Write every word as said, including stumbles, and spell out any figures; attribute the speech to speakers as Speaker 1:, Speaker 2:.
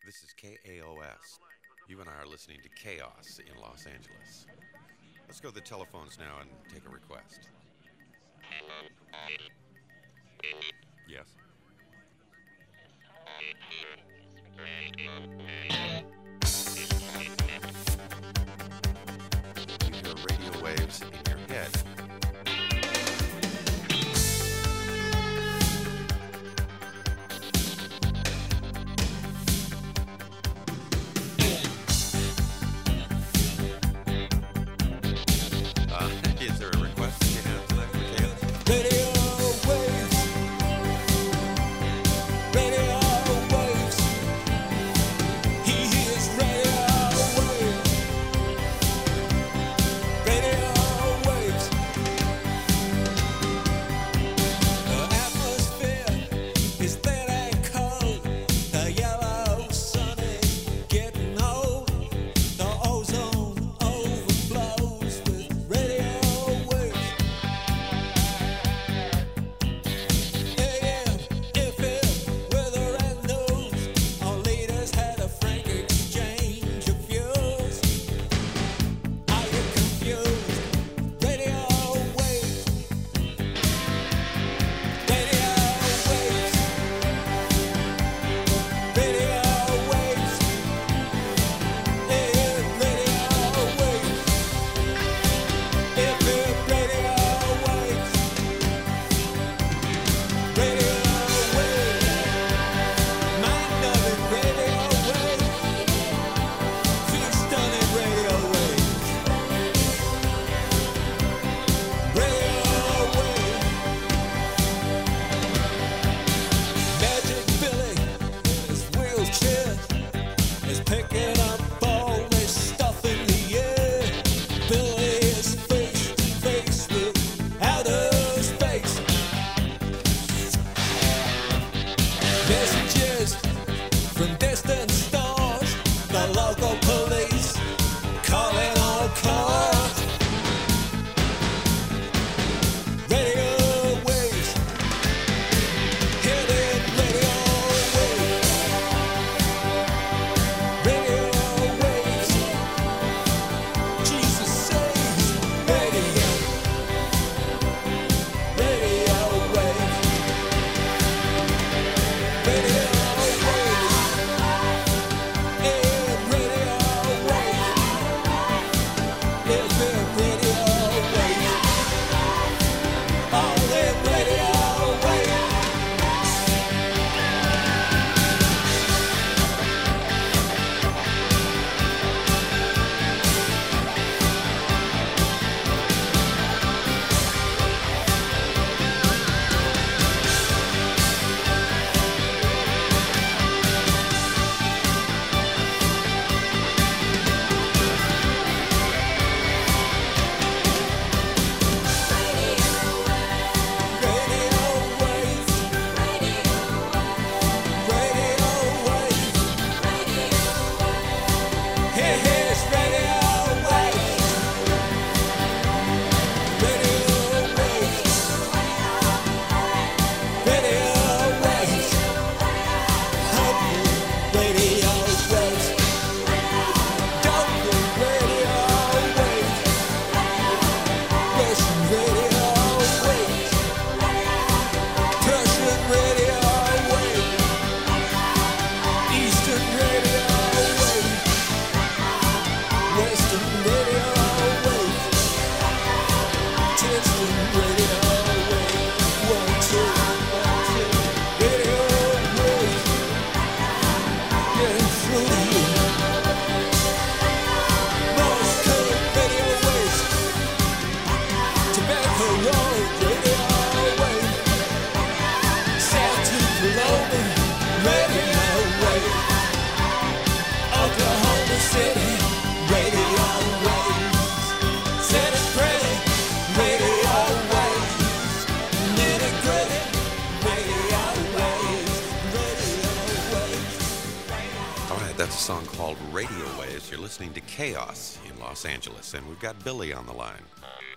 Speaker 1: This is K A O S. You and I are listening to Chaos in Los Angeles. Let's go to the telephones now and take a request. Yes. You hear radio waves in your head. Uh, is there a request that you have to that for Chaos?
Speaker 2: Radio waves, radio waves. He hears radio waves, radio waves. The atmosphere is thin and cold. The yellow sun is getting old. The ozone overflows with radio waves. A M, F M, weather and news. Our leaders had a frank exchange of views. Are you confused? Radio waves, radio waves, radio waves, A M radio waves, F M radio waves. Radio waves, mind numbing radio waves, feel stunning radio waves, radio waves. Magic Billy in his wheelchair is picking up all this stuff in the air. Billy is face to face with outer space. Messages from distant stars, the local police calling all cars. Radio waves, hear them radio waves, radio waves. Jesus saves radio, radio waves. Radio waves, and radio waves, F M radio waves, all them radio waves. Radio waves, radio waves, here here's radio waves, radio waves, radio waves, hungry radio waves, Dublin radio waves, Russian radio waves, Persian radio waves, Eastern radio waves, Western radio waves, Distant radio waves, one, two, one, two, radio waves, getting through to you. Morse code radio waves, Tobacco Road radio waves, South to Cologne radio waves, Oklahoma City radio waves, San Freddy radio waves, Nitty Gritty radio waves, radio waves.
Speaker 1: All right, that's a song called Radio Waves. You're listening to Chaos in Los Angeles, and we've got Billy on the line.